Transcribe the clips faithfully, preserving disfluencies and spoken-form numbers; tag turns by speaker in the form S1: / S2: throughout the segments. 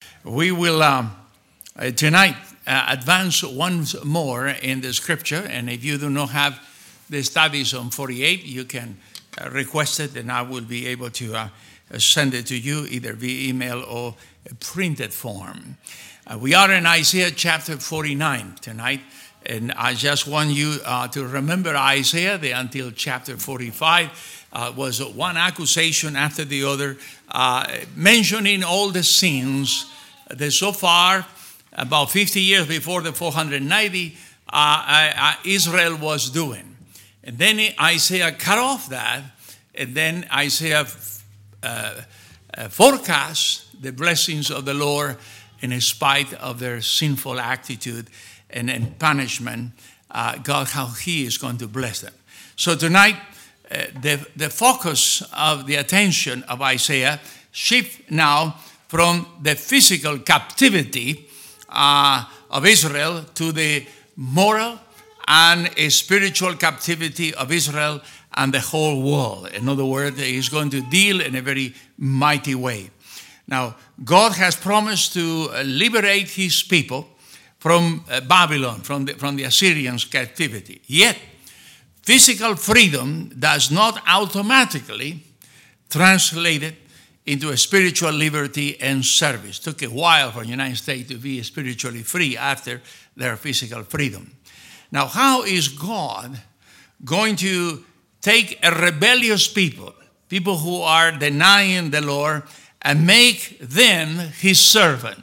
S1: We will um, uh, tonight uh, advance once more in the scripture, and if you do not have the studies on forty-eight, you can uh, request it, and I will be able to uh, send it to you either via email or a printed form. Uh, we are in Isaiah chapter forty-nine tonight, and I just want you uh, to remember Isaiah the, until chapter forty-five. Uh, was one accusation after the other, uh, mentioning all the sins that so far, about fifty years before the four hundred ninety, uh, uh, Israel was doing. And then Isaiah cut off that, and then Isaiah uh, uh, forecasts the blessings of the Lord in spite of their sinful attitude and, and punishment, uh, God, how he is going to bless them. So tonight, Uh, the, the focus of the attention of Isaiah shifts now from the physical captivity uh, of Israel to the moral and spiritual captivity of Israel and the whole world. In other words, he's going to deal in a very mighty way. Now, God has promised to liberate his people from uh, Babylon, from the, from the Assyrians' captivity. Yet, physical freedom does not automatically translate it into a spiritual liberty and service. It took a while for the United States to be spiritually free after their physical freedom. Now, how is God going to take a rebellious people, people who are denying the Lord, and make them his servant?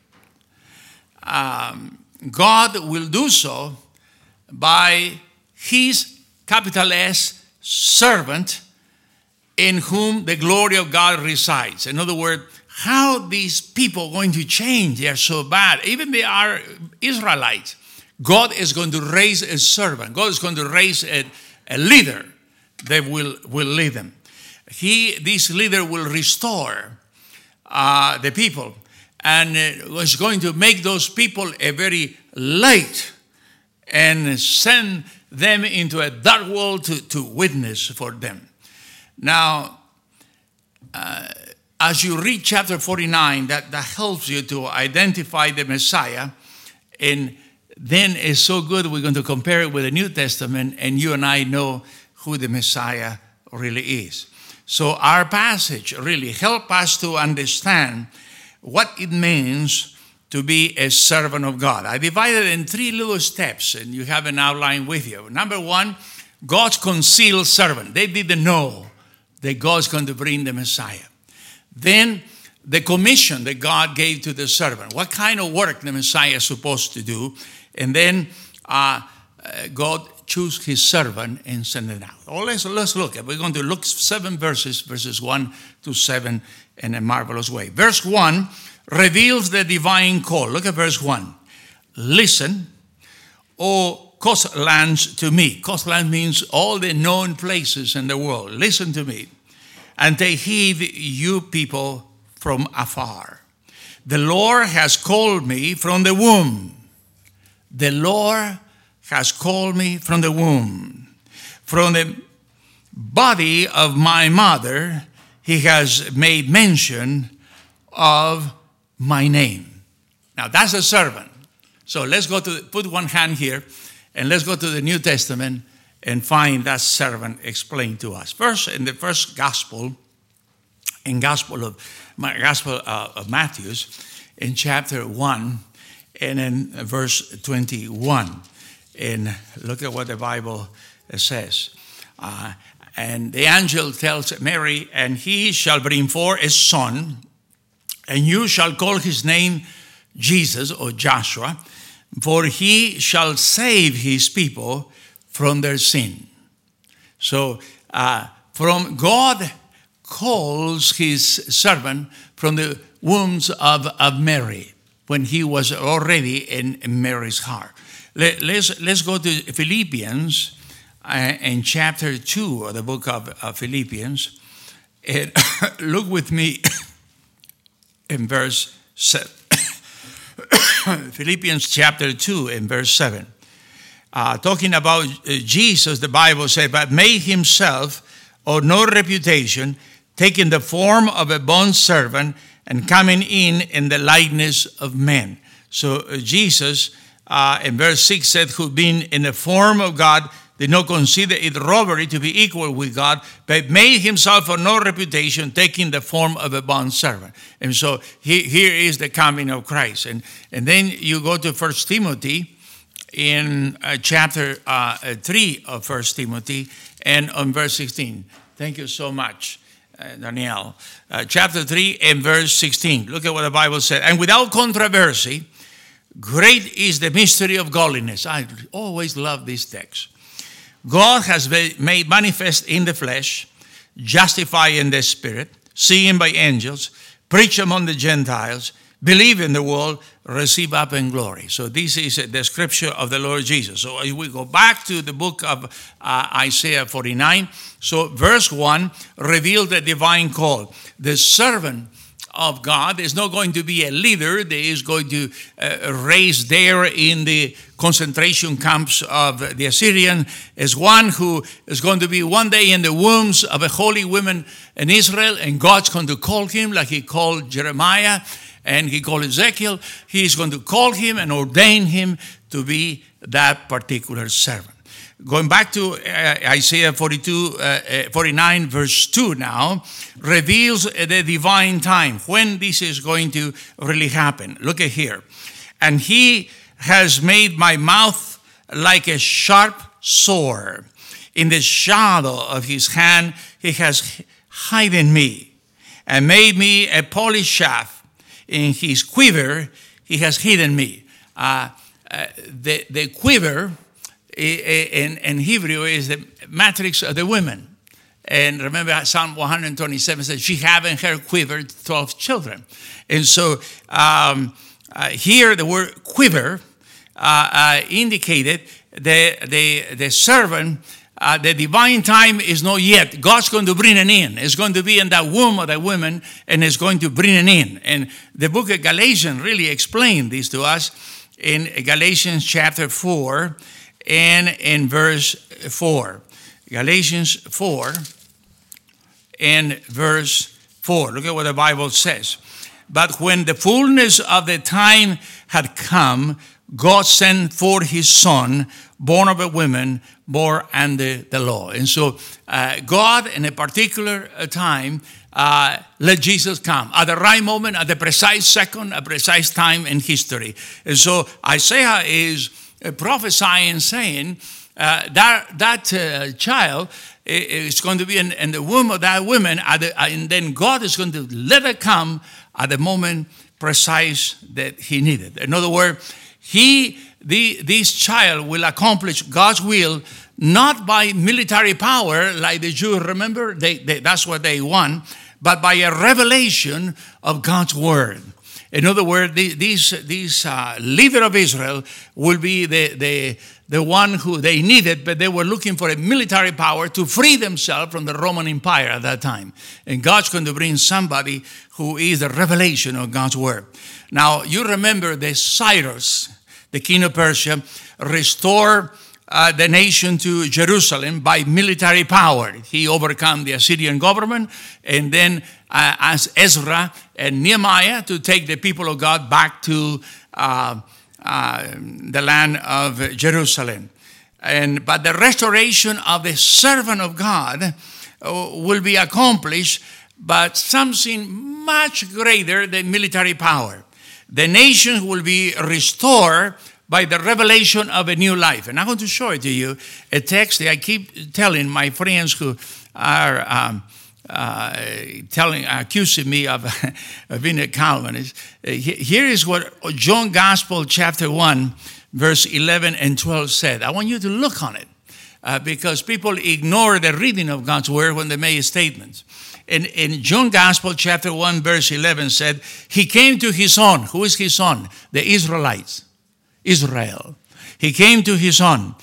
S1: Um, God will do so by his capital S, servant, in whom the glory of God resides. In other words, how these people are going to change? They are so bad. Even they are Israelites. God is going to raise a servant. God is going to raise a, a leader that will, will lead them. He, this leader will restore uh, the people, and uh, is going to make those people a very light and send them into a dark world to, to witness for them. Now, uh, as you read chapter forty-nine, that, that helps you to identify the Messiah. And then it's so good, we're going to compare it with the New Testament, and you and I know who the Messiah really is. So our passage really helps us to understand what it means to be a servant of God. I divided it in three little steps, and you have an outline with you. Number one, God's concealed servant. They didn't know that God's going to bring the Messiah. Then, the commission that God gave to the servant. What kind of work the Messiah is supposed to do. And then, uh, uh, God chose his servant and sent it out. Oh, let's, let's look. We're going to look seven verses, verses one to seven, in a marvelous way. Verse one, reveals the divine call. Look at verse one. Listen, O coastlands, to me. Coastland means all the known places in the world. Listen to me. And take heed, you people from afar. The Lord has called me from the womb. The Lord has called me from the womb. From the body of my mother, he has made mention of my name. Now that's a servant. So let's go to, put one hand here, and let's go to the New Testament and find that servant explained to us. First, in the first gospel, in gospel of, gospel uh, of Matthew, in chapter one, and in verse twenty-one. And look at what the Bible says. Uh, and the angel tells Mary, and he shall bring forth a son, and you shall call his name Jesus, or Joshua, for he shall save his people from their sin. So, uh, from God calls his servant from the wombs of, of Mary, when he was already in Mary's heart. Let, let's, let's go to Philippians, uh, in chapter two of the book of, of Philippians. And look with me in verse seven. Philippians chapter two in verse seven. Uh, talking about uh, Jesus, the Bible says, but made himself of no reputation, taking the form of a bondservant and coming in in the likeness of men. So uh, Jesus, uh, in verse six said, who being in the form of God, did not consider it robbery to be equal with God, but made himself of no reputation, taking the form of a bondservant. And so he, here is the coming of Christ. And, and then you go to First Timothy in uh, chapter uh, three of First Timothy and on verse sixteen. Thank you so much, uh, Danielle. Uh, chapter three and verse sixteen. Look at what the Bible said. And without controversy, great is the mystery of godliness. I always love this text. God has made manifest in the flesh, justified in the spirit, seen by angels, preached among the Gentiles, believe in the world, receive up in glory. So this is the scripture of the Lord Jesus. So if we go back to the book of uh, Isaiah forty-nine, so verse one revealed the divine call. The servant of God is not going to be a leader. There is going to uh, raise there in the concentration camps of the Assyrian as one who is going to be one day in the wombs of a holy woman in Israel, and God's going to call him like he called Jeremiah and he called Ezekiel. He's going to call him and ordain him to be that particular servant. Going back to uh, Isaiah forty-two, uh, forty-nine, verse two now, reveals the divine time, when this is going to really happen. Look at here. And he has made my mouth like a sharp sword. In the shadow of his hand, he has hidden me and made me a polished shaft. In his quiver, he has hidden me. Uh, uh, the, the quiver in, in Hebrew is the matrix of the women. And remember Psalm one twenty-seven says, she have in her quiver twelve children. And so um, uh, here the word quiver uh, uh, indicated the, the, the servant, uh, the divine time is not yet. God's going to bring it in. It's going to be in that womb of the woman, and it's going to bring it in. And the book of Galatians really explained this to us in Galatians chapter four and in verse four. Galatians four and verse four. Look at what the Bible says. But when the fullness of the time had come, God sent forth his son, born of a woman, born under the law. And so uh, God, in a particular time, uh, let Jesus come at the right moment, at the precise second, a precise time in history. And so Isaiah is uh, prophesying, saying uh, that that uh, child is going to be in, in the womb of that woman, at the, and then God is going to let it come at the moment precise that he needed. In other words, he, the, this child will accomplish God's will not by military power like the Jews, remember, they, they, that's what they want, but by a revelation of God's word. In other words, the, these, these uh, leader of Israel will be the, the, the one who they needed, but they were looking for a military power to free themselves from the Roman Empire at that time. And God's going to bring somebody who is the revelation of God's word. Now, you remember that Cyrus, the king of Persia, restored uh, the nation to Jerusalem by military power. He overcame the Assyrian government, and then uh, asked Ezra and Nehemiah to take the people of God back to uh, uh, the land of Jerusalem. And but the restoration of the servant of God uh, will be accomplished, but something much greater than military power. The nation will be restored by the revelation of a new life. And I'm going to show it to you, a text that I keep telling my friends who are um, uh, telling, accusing me of, of being a Calvinist. Uh, here is what John Gospel chapter one, verse eleven and twelve said. I want you to look on it uh, because people ignore the reading of God's word when they make statements. In, in John Gospel chapter one, verse eleven said, he came to his own. Who is his own? The Israelites. Israel. He came to his own,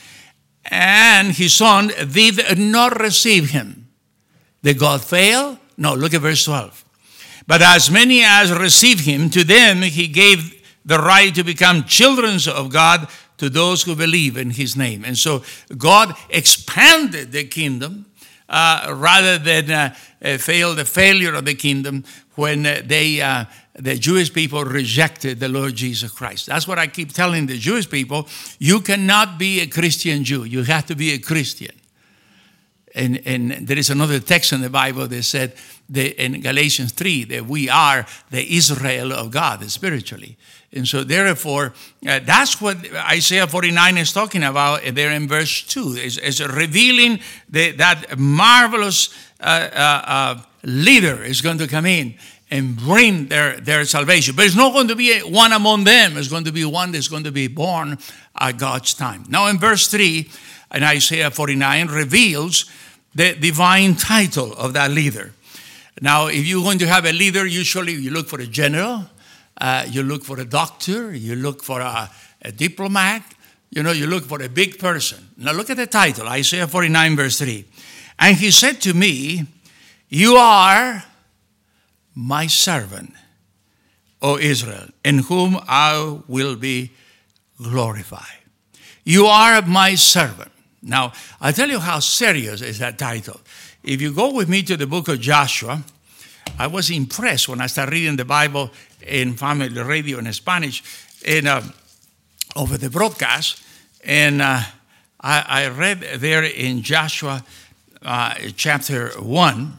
S1: and his son did not receive him. Did God fail? No, look at verse twelve. But as many as received him, to them he gave the right to become children of God, to those who believe in his name. And so God expanded the kingdom uh, rather than uh, uh, fail the failure of the kingdom when uh, they uh, the Jewish people rejected the Lord Jesus Christ. That's what I keep telling the Jewish people. You cannot be a Christian Jew. You have to be a Christian. And, and there is another text in the Bible that said that in Galatians three that we are the Israel of God spiritually. And so therefore, uh, that's what Isaiah forty-nine is talking about there in verse two. It's, it's revealing the, that marvelous uh, uh, uh, leader is going to come in and bring their, their salvation. But it's not going to be one among them. It's going to be one that's going to be born at God's time. Now in verse three, in Isaiah forty-nine, reveals the divine title of that leader. Now, if you're going to have a leader, usually you look for a general, uh, you look for a doctor, you look for a, a diplomat, you know, you look for a big person. Now look at the title, Isaiah forty-nine, verse three. And he said to me, you are my servant, O Israel, in whom I will be glorified. You are my servant. Now, I'll tell you how serious is that title. If you go with me to the book of Joshua, I was impressed when I started reading the Bible in family radio in Spanish and, uh, over the broadcast. And uh, I, I read there in Joshua uh, chapter one,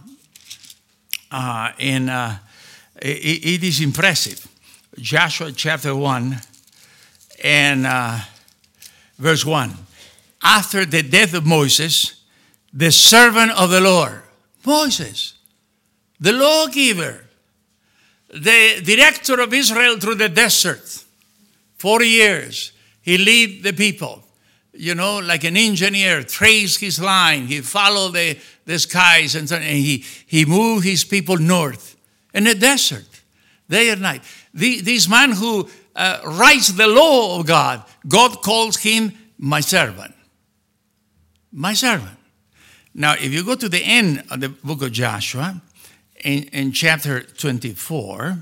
S1: uh, and uh, it, it is impressive. Joshua chapter one and uh, verse one. After the death of Moses, the servant of the Lord, Moses, the lawgiver, the director of Israel through the desert, forty years, he lead the people, you know, like an engineer, traced his line, he followed the, the skies, and, so, and he, he moved his people north in the desert, day and night. The, this man who uh, writes the law of God, God calls him my servant. My servant. Now, if you go to the end of the book of Joshua, in, in chapter twenty-four,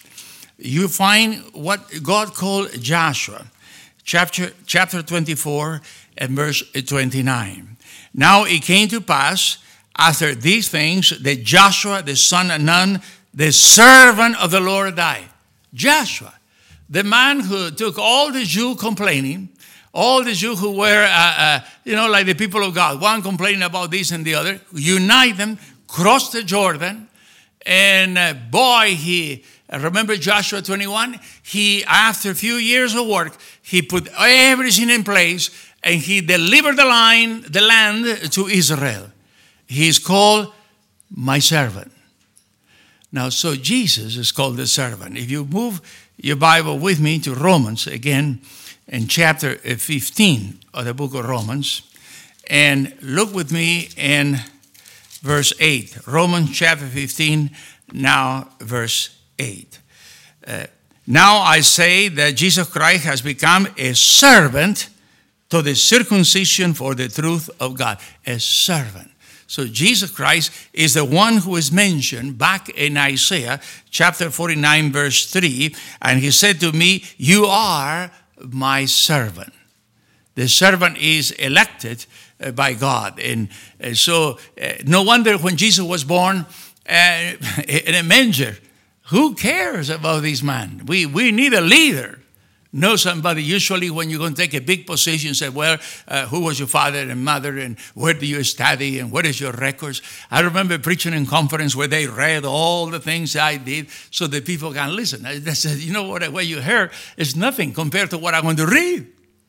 S1: you find what God called Joshua. Chapter, chapter twenty-four and verse twenty-nine. Now it came to pass after these things that Joshua, the son of Nun, the servant of the Lord, died. Joshua, the man who took all the Jews complaining, all the Jews who were, uh, uh, you know, like the people of God, one complaining about this and the other, unite them, cross the Jordan, and uh, boy, he, remember Joshua twenty-one? He, after a few years of work, he put everything in place, and he delivered the line, the land to Israel. He is called my servant. Now, so Jesus is called the servant. If you move your Bible with me to Romans again, in chapter fifteen of the book of Romans, and look with me in verse eight. Romans chapter fifteen, now verse eight. Uh, now I say that Jesus Christ has become a servant to the circumcision for the truth of God. A servant. So Jesus Christ is the one who is mentioned back in Isaiah chapter forty-nine, verse three. And he said to me, you are my servant. The servant is elected uh, by God. And uh, so uh, no wonder when Jesus was born uh, in a manger, who cares about this man? We, we need a leader. Know somebody. Usually when you're going to take a big position, say, well, uh, who was your father and mother, and where do you study, and what is your records? I remember preaching in conference where they read all the things I did so that people can listen. They said, you know what, what you heard is nothing compared to what I'm going to read.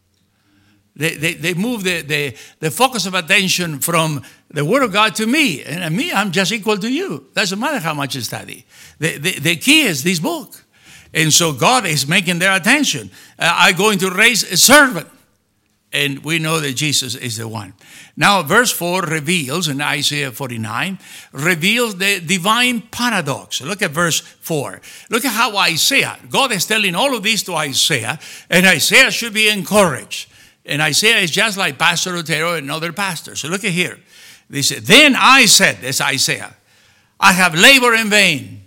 S1: They, they, they move the, the, the focus of attention from the Word of God to me. And me, I'm just equal to you. Doesn't matter how much you study. The, the, the key is this book. And so God is making their attention. Uh, I'm going to raise a servant. And we know that Jesus is the one. Now, verse four reveals, in Isaiah forty-nine, reveals the divine paradox. Look at verse four. Look at how Isaiah, God is telling all of this to Isaiah, and Isaiah should be encouraged. And Isaiah is just like Pastor Otero and other pastors. So look at here. They said, then I said, that's Isaiah, I have labored in vain.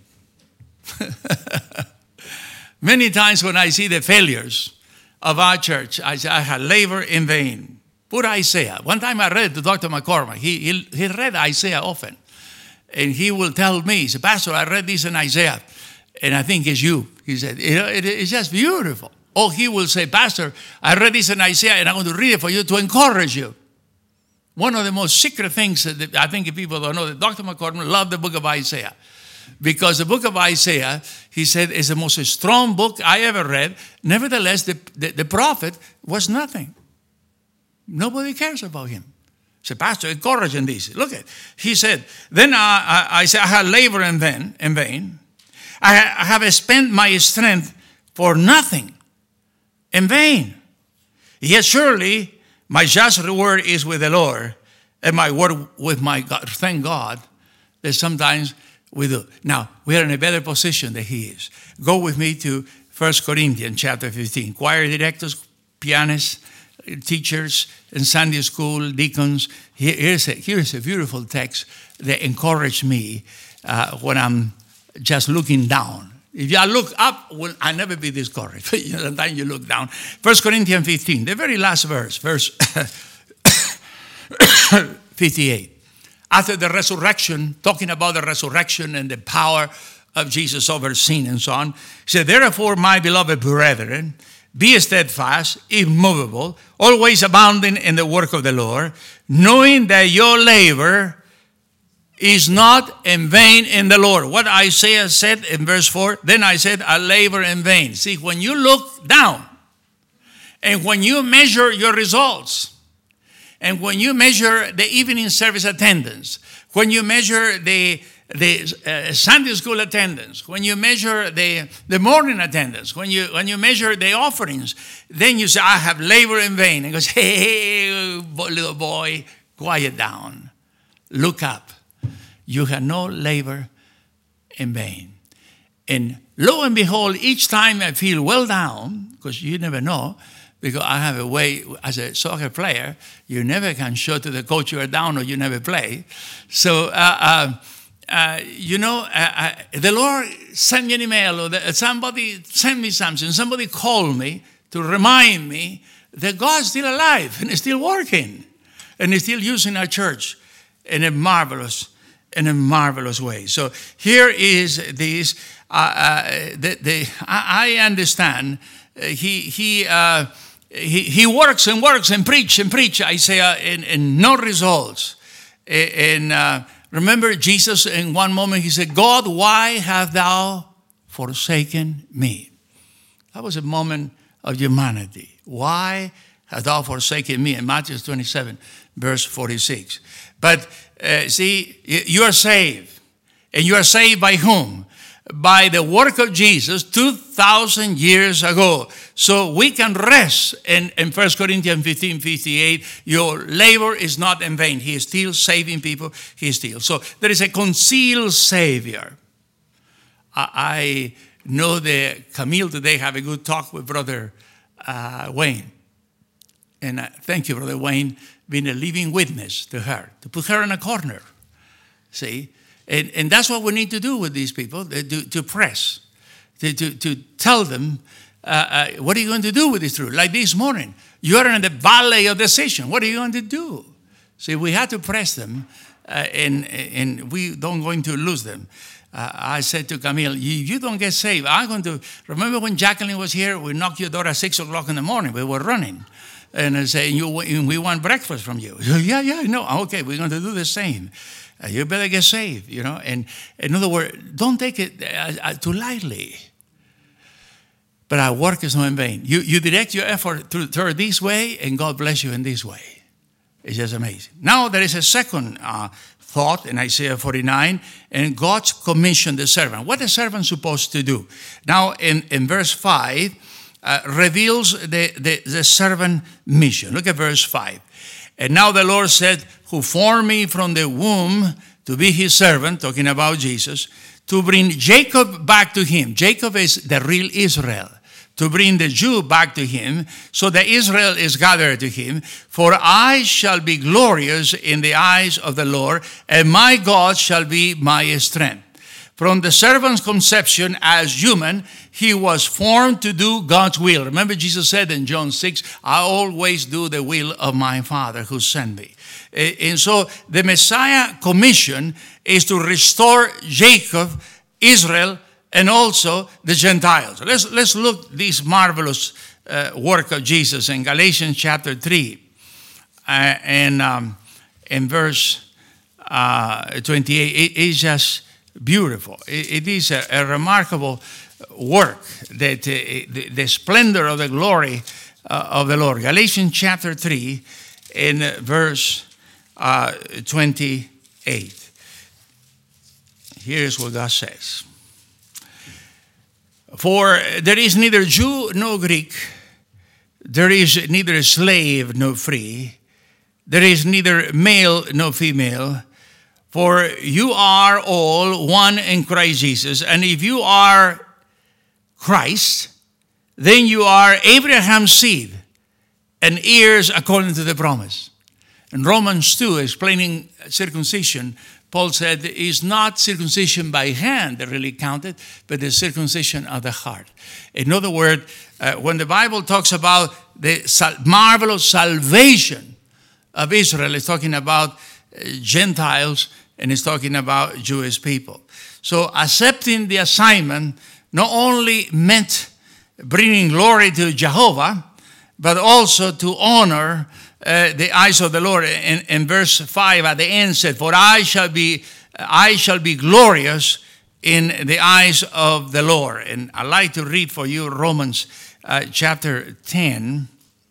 S1: Many times when I see the failures of our church, I say, I have labored in vain. Put Isaiah. One time I read to Doctor McCormick. He, he, he read Isaiah often. And he will tell me, he said, Pastor, I read this in Isaiah. And I think it's you. He said, you know, it, it's just beautiful. Or he will say, Pastor, I read this in Isaiah and I'm going to read it for you to encourage you. One of the most secret things that I think people don't know, that Doctor McCormick loved the book of Isaiah. Because the book of Isaiah, he said, is the most strong book I ever read. Nevertheless, the, the, the prophet was nothing. Nobody cares about him. He said, Pastor, encourage in this. Look at it. He said, then I, I, I said, I have labored in vain. In vain. I, I have spent my strength for nothing. In vain. Yet surely my just reward is with the Lord, and my word with my God. Thank God that sometimes we do. Now, we are in a better position than he is. Go with me to First Corinthians chapter fifteen. Choir directors, pianists, teachers in Sunday school, deacons. Here's a, here's a beautiful text that encouraged me uh, when I'm just looking down. If I look up, will I never be discouraged. Sometimes you look down. First Corinthians fifteen, the very last verse, verse fifty-eight. After the resurrection, talking about the resurrection and the power of Jesus over sin and so on, he said, therefore, my beloved brethren, be steadfast, immovable, always abounding in the work of the Lord, knowing that your labor is not in vain in the Lord. What Isaiah said in verse four, then I said, I labor in vain. See, when you look down and when you measure your results, and when you measure the evening service attendance, when you measure the the uh, Sunday school attendance, when you measure the, the morning attendance, when you when you measure the offerings, then you say, I have labored in vain. And goes, hey, little boy, quiet down. Look up. You have no labor in vain. And lo and behold, each time I feel well down, because you never know, because I have a way, as a soccer player, you never can show to the coach you are down or you never play. So, uh, uh, uh, you know, uh, uh, the Lord sent me an email or the, somebody sent me something. Somebody called me to remind me that God's still alive and is still working. And is still using our church in a marvelous, in a marvelous way. So here is this, uh, uh, the, the, I, I understand uh, he, he, uh, He, he works and works and preach and preach, Isaiah, and, and no results. And uh, remember Jesus in one moment, he said, God, why hast thou forsaken me? That was a moment of humanity. Why hast thou forsaken me? In Matthew twenty-seven, verse forty-six. But uh, see, you are saved. And you are saved by whom? By the work of Jesus two thousand years ago. So we can rest in, in First Corinthians fifteen, fifty-eight. Your labor is not in vain. He is still saving people. He is still. So there is a concealed Savior. I, I know that Camille today have a good talk with Brother uh, Wayne. And uh, thank you, Brother Wayne, being a living witness to her, to put her in a corner. See? And, and that's what we need to do with these people, to, to press, to, to, to tell them, uh, uh, what are you going to do with this truth? Like this morning, you're in the valley of decision. What are you going to do? See, we have to press them, uh, and, and we don't going to lose them. Uh, I said to Camille, you, you don't get saved. I'm going to, remember when Jacqueline was here, we knocked your door at six o'clock in the morning. We were running. And I said, you, we want breakfast from you. yeah, yeah, no, okay, we're going to do the same. Uh, you better get saved, you know. And in other words, don't take it uh, uh, too lightly. But our work is not in vain. You, you direct your effort through, through this way, and God bless you in this way. It's just amazing. Now, there is a second uh, thought in Isaiah forty-nine, and God's commissioned the servant. What is the servant supposed to do? Now, in, in verse five, uh, reveals the, the, the servant mission. Look at verse five. And now the Lord said, who formed me from the womb to be his servant, talking about Jesus, to bring Jacob back to him. Jacob is the real Israel. To bring the Jew back to him, so that Israel is gathered to him. For I shall be glorious in the eyes of the Lord, and my God shall be my strength. From the servant's conception as human, he was formed to do God's will. Remember Jesus said in John six, I always do the will of my Father who sent me. And so the Messiah commission is to restore Jacob, Israel, and also the Gentiles. Let's, let's look this marvelous uh, work of Jesus in Galatians chapter three uh, and um, in verse uh, twenty-eight. It is just beautiful. It, it is a, a remarkable work, that uh, the, the splendor of the glory uh, of the Lord. Galatians chapter three in verse uh, twenty-eight. Here's what God says. For there is neither Jew nor Greek, there is neither slave nor free, there is neither male nor female, for you are all one in Christ Jesus. And if you are Christ, then you are Abraham's seed and heirs according to the promise. In Romans two, explaining circumcision, Paul said it's not circumcision by hand that really counted, but the circumcision of the heart. In other words, uh, when the Bible talks about the sal- marvelous salvation of Israel, it's talking about uh, Gentiles and it's talking about Jewish people. So accepting the assignment not only meant bringing glory to Jehovah, but also to honor uh, the eyes of the Lord. In, in verse five at the end said, for I shall be I shall be glorious in the eyes of the Lord. And I'd like to read for you Romans uh, chapter ten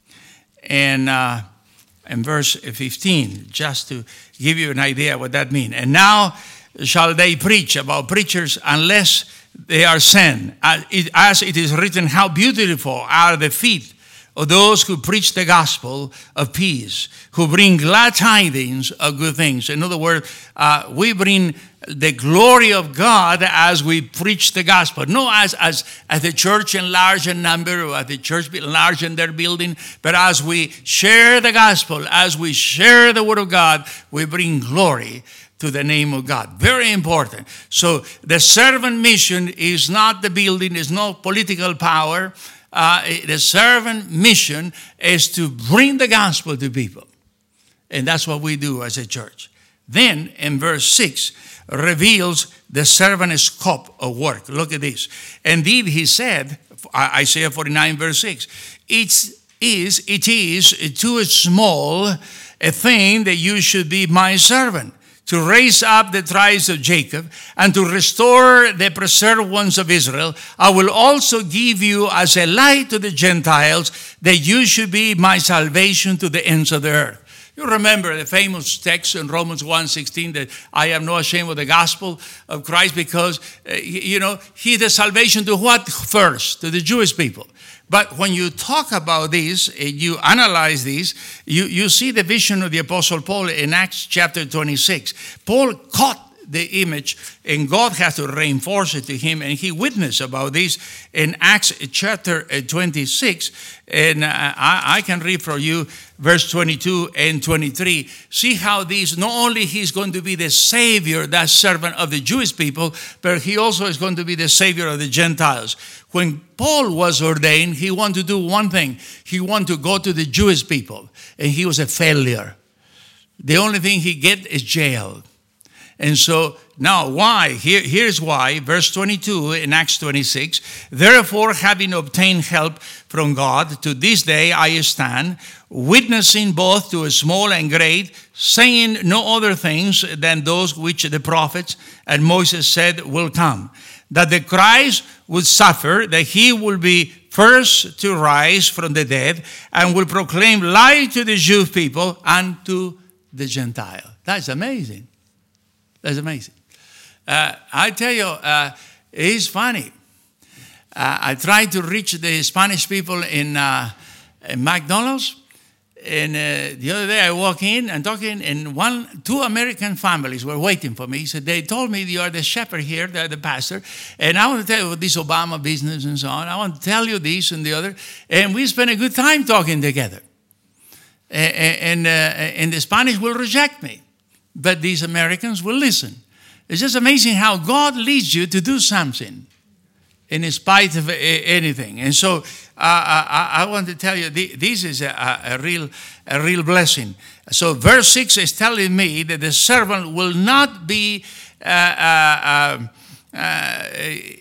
S1: and uh, and verse fifteen, just to give you an idea what that means. And now shall they preach about preachers unless they are sent. As it is written, how beautiful are the feet of those who preach the gospel of peace, who bring glad tidings of good things. In other words, uh, we bring the glory of God as we preach the gospel. Not as, as, as the church enlarge in number or as the church enlarge in their building, but as we share the gospel, as we share the word of God, we bring glory to the name of God. Very important. So the servant mission is not the building, is not political power. Uh, the servant mission is to bring the gospel to people. And that's what we do as a church. Then in verse six reveals the servant's scope of work. Look at this. Indeed, he said, Isaiah forty-nine verse six, it is, it is too small a thing that you should be my servant, to raise up the tribes of Jacob, and to restore the preserved ones of Israel. I will also give you as a light to the Gentiles, that you should be my salvation to the ends of the earth. You remember the famous text in Romans one sixteen that I am not ashamed of the gospel of Christ, because, uh, you know, he is the salvation to what first? To the Jewish people. But when you talk about this, you analyze this, you, you see the vision of the Apostle Paul in Acts chapter twenty-six. Paul caught the image, and God has to reinforce it to him, and he witnessed about this in Acts chapter twenty-six. And I, I can read for you verse twenty-two and twenty-three. See how these, not only he's going to be the Savior, that servant of the Jewish people, but he also is going to be the Savior of the Gentiles. When Paul was ordained, he wanted to do one thing. He wanted to go to the Jewish people, and he was a failure. The only thing he get is jail. And so now why? Here, here's why. Verse twenty-two in Acts twenty-six. Therefore, having obtained help from God, to this day I stand, witnessing both to small and great, saying no other things than those which the prophets and Moses said will come. That the Christ would suffer, that he will be first to rise from the dead, and will proclaim light to the Jewish people and to the Gentile. That's amazing. That's amazing. Uh, I tell you, uh, it's funny. Uh, I tried to reach the Spanish people in, uh, in McDonald's. And uh, the other day I walk in and talking, and one, two American families were waiting for me. He said, they told me you are the shepherd here, the, the pastor, and I want to tell you about this Obama business and so on. I want to tell you this and the other. And we spent a good time talking together. And, and, uh, and the Spanish will reject me, but these Americans will listen. It's just amazing how God leads you to do something in spite of anything. And so uh, I, I want to tell you, this is a, a real a real blessing. So verse six is telling me that the servant will not be uh, uh, uh,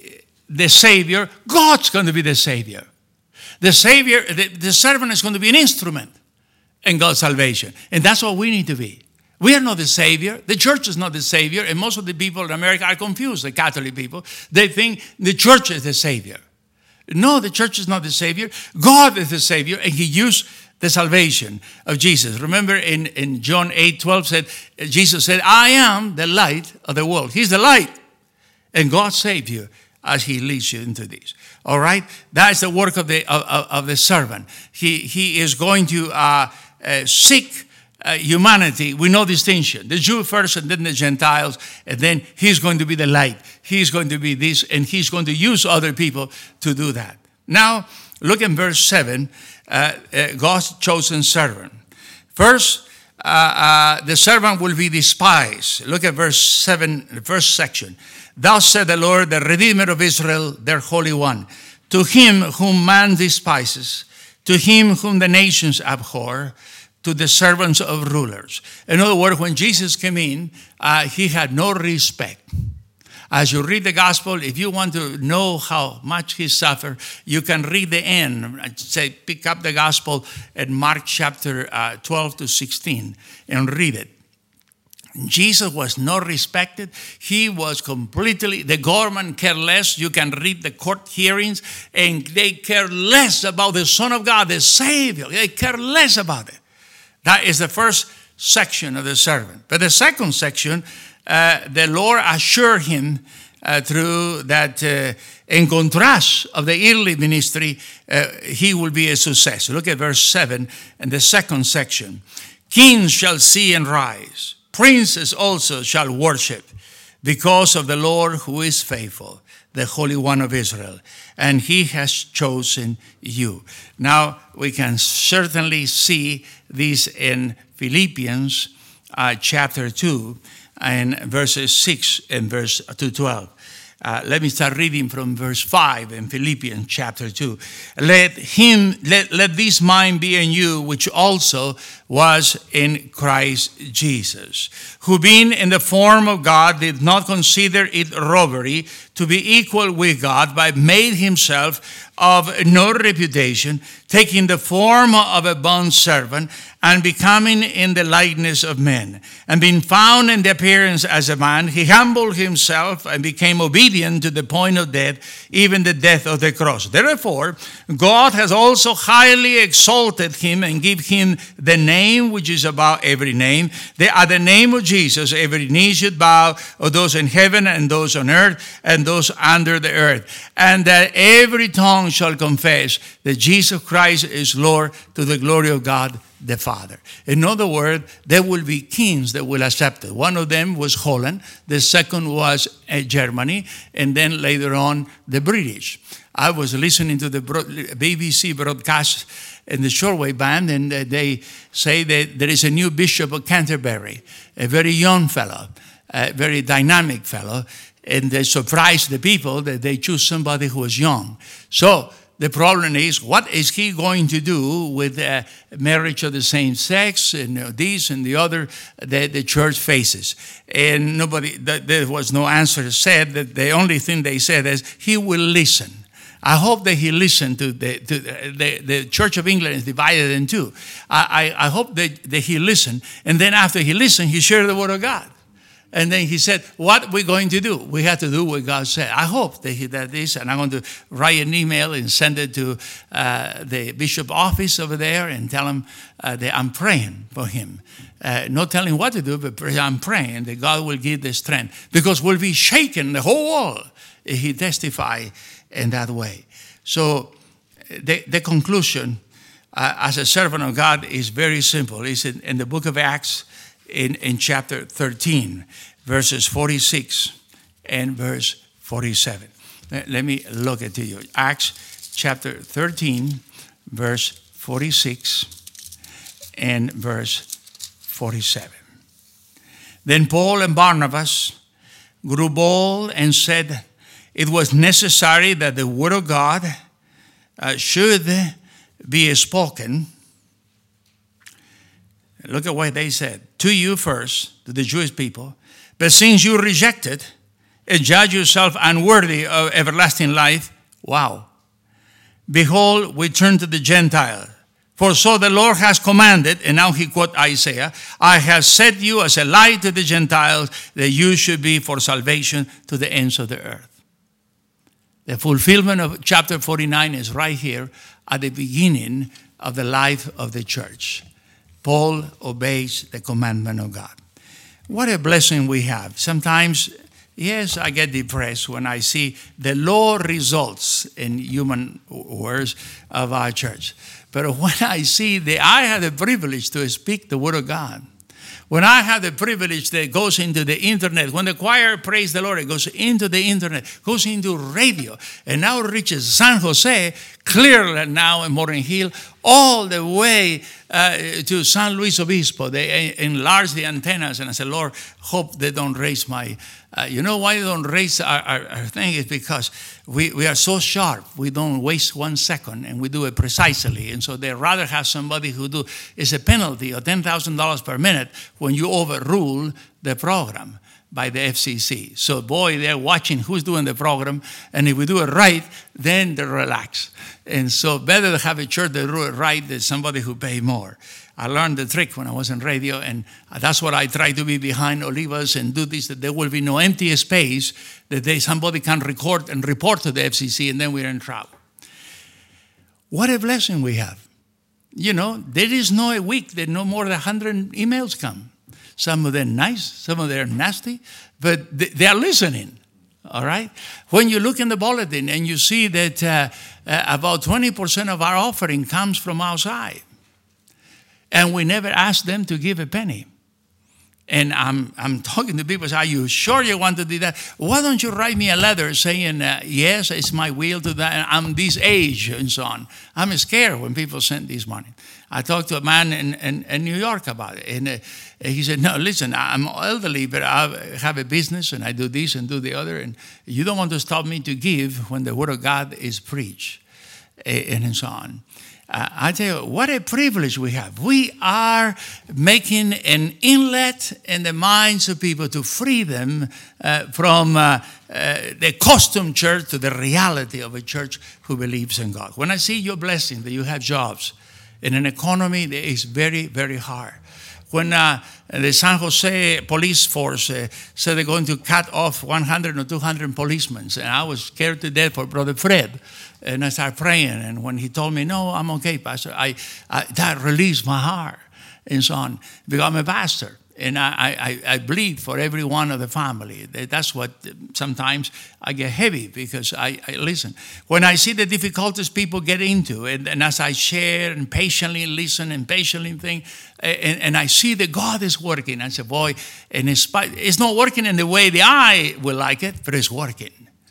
S1: the Savior, God's going to be the Savior. The Savior, the, the servant is going to be an instrument in God's salvation. And that's what we need to be. We are not the Savior. The church is not the Savior. And most of the people in America are confused, the Catholic people. They think the church is the Savior. No, the church is not the Savior. God is the Savior, and he used the salvation of Jesus. Remember in, in John eight twelve said, Jesus said, I am the light of the world. He's the light. And God saved you as he leads you into this. All right? That is the work of the, of, of the servant. He, he is going to uh, uh, seek Uh, humanity with no distinction. The Jew first and then the Gentiles, and then he's going to be the light. He's going to be this, and he's going to use other people to do that. Now, look in verse seven, uh, uh, God's chosen servant. First, uh, uh, the servant will be despised. Look at verse seven, the first section. Thus said the Lord, the Redeemer of Israel, their Holy One, to him whom man despises, to him whom the nations abhor, to the servants of rulers. In other words, when Jesus came in, uh, he had no respect. As you read the gospel, if you want to know how much he suffered, you can read the end. Say, pick up the gospel at Mark chapter uh, twelve to sixteen and read it. Jesus was not respected. He was completely, the government cared less. You can read the court hearings, and they care less about the Son of God, the Savior. They care less about it. That is the first section of the servant. But the second section, uh, the Lord assured him uh, through that, uh, in contrast of the earthly ministry, uh, he will be a success. Look at verse seven and the second section. Kings shall see and rise. Princes also shall worship because of the Lord who is faithful, the Holy One of Israel, and he has chosen you. Now, we can certainly see this in Philippians uh, chapter two and verses six and verse to twelve. Uh, let me start reading from verse five in Philippians chapter two. Let him, let, let this mind be in you, which also was in Christ Jesus, who being in the form of God did not consider it robbery to be equal with God, but made himself of no reputation, taking the form of a bondservant and becoming in the likeness of men. And being found in the appearance as a man, he humbled himself and became obedient to the point of death, even the death of the cross. Therefore, God has also highly exalted him and given him the name which is above every name. That at the name of Jesus, every knee should bow, of those in heaven and those on earth and those under the earth. And that every tongue shall confess that Jesus Christ is Lord, to the glory of God the Father. In other words, there will be kings that will accept it. One of them was Holland. The second was uh, Germany. And then later on, the British. I was listening to the B B C broadcast in the shortwave band, and uh, they say that there is a new bishop of Canterbury, a very young fellow, a very dynamic fellow. And they surprised the people that they choose somebody who is young. So the problem is, what is he going to do with uh, marriage of the same sex and uh, this and the other that the church faces? And nobody, th- there was no answer said. That the only thing they said is, he will listen. I hope that he listened to the, to the, the, the Church of England is divided in two. I, I, I hope that, that he listened. And then after he listened, he shared the word of God. And then he said, what we're going to do? We have to do what God said. I hope that he did this, and I'm going to write an email and send it to uh, the bishop office over there and tell him uh, that I'm praying for him. Uh, not telling what to do, but I'm praying that God will give the strength. Because we'll be shaken, the whole world, if he testify in that way. So the, the conclusion uh, as a servant of God is very simple. It's in, in the book of Acts, In, in chapter thirteen, verses forty-six and verse forty-seven. Let me look at to you. Acts chapter thirteen, verse forty-six and verse forty-seven. Then Paul and Barnabas grew bold and said it was necessary that the word of God uh, should be spoken. Look at what they said. To you first, to the Jewish people. But since you reject it and judge yourself unworthy of everlasting life. Wow. Behold, we turn to the Gentile. For so the Lord has commanded, and now he quote Isaiah, I have set you as a light to the Gentiles, that you should be for salvation to the ends of the earth. The fulfillment of chapter forty-nine is right here at the beginning of the life of the church. Paul obeys the commandment of God. What a blessing we have. Sometimes, yes, I get depressed when I see the low results in human words of our church. But when I see that I have the privilege to speak the word of God, when I have the privilege that goes into the internet, when the choir praise the Lord, it goes into the internet, goes into radio, and now reaches San Jose, Clearland now in Morgan Hill, all the way uh, to San Luis Obispo. They enlarge the antennas, and I said, Lord, hope they don't raise my, uh, you know why they don't raise our, our, our thing? Is because we, we are so sharp. We don't waste one second, and we do it precisely. And so they rather have somebody who do, it's a penalty of ten thousand dollars per minute when you overrule the program by the F C C. So boy, they're watching who's doing the program, and if we do it right, then they relax. And so better to have a church that do it right than somebody who pay more. I learned the trick when I was in radio, and that's what I try to be behind Olivas and do this, that there will be no empty space, that they, somebody can record and report to the F C C, and then we're in trouble. What a blessing we have. You know, there is no a week that no more than one hundred emails come. Some of them nice, some of them nasty, but they are listening, all right? When you look in the bulletin and you see that uh, uh, about twenty percent of our offering comes from outside, and we never ask them to give a penny. And I'm I'm talking to people, say, are you sure you want to do that? Why don't you write me a letter saying, uh, yes, it's my will to that, and I'm this age, and so on. I'm scared when people send this money. I talked to a man in, in, in New York about it, and uh, he said, no, listen, I'm elderly, but I have a business, and I do this and do the other, and you don't want to stop me to give when the word of God is preached, and so on. Uh, I tell you, what a privilege we have. We are making an inlet in the minds of people to free them uh, from uh, uh, the custom church to the reality of a church who believes in God. When I see your blessing, that you have jobs in an economy that is very, very hard. When uh, the San Jose police force uh, said they're going to cut off one hundred or two hundred policemen, and I was scared to death for Brother Fred. And I started praying, and when he told me, no, I'm okay, Pastor, I, I that released my heart, and so on, because I'm a pastor, and I, I, I bleed for every one of the family. That's what sometimes I get heavy, because I, I listen. When I see the difficulties people get into, and, and as I share and patiently listen and patiently think, and, and I see that God is working, I say, boy, and it's, it's not working in the way the eye will like it, but it's working.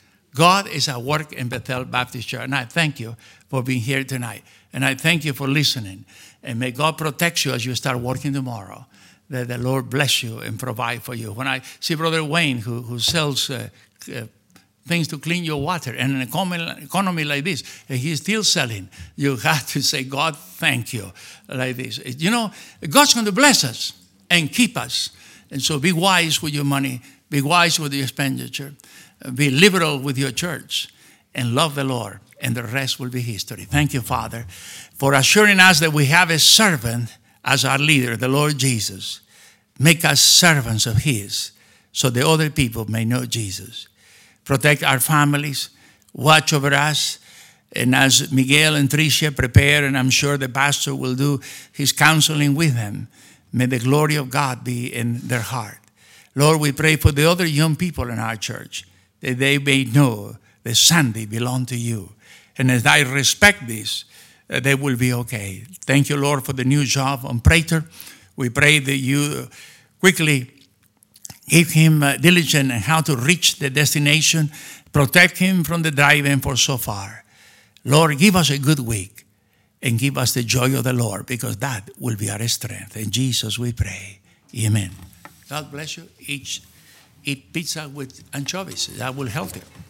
S1: God is at work in Bethel Baptist Church. And I thank you for being here tonight. And I thank you for listening. And may God protect you as you start working tomorrow. That the Lord bless you and provide for you. When I see Brother Wayne, who, who sells uh, uh, things to clean your water, and an economy, economy like this, and he's still selling, you have to say, God, thank you, like this. You know, God's going to bless us and keep us. And so be wise with your money. Be wise with your expenditure. Be liberal with your church, and love the Lord, and the rest will be history. Thank you, Father, for assuring us that we have a servant as our leader, the Lord Jesus. Make us servants of his, so the other people may know Jesus. Protect our families, watch over us, and as Miguel and Tricia prepare, and I'm sure the pastor will do his counseling with them, may the glory of God be in their heart. Lord, we pray for the other young people in our church, that they may know that Sunday belongs to you. And as I respect this, uh, they will be okay. Thank you, Lord, for the new job on Prater. We pray that you quickly give him uh, diligence in how to reach the destination, protect him from the driving for so far. Lord, give us a good week and give us the joy of the Lord, because that will be our strength. In Jesus we pray. Amen. God bless you. Each Eat pizza with anchovies. That will help you.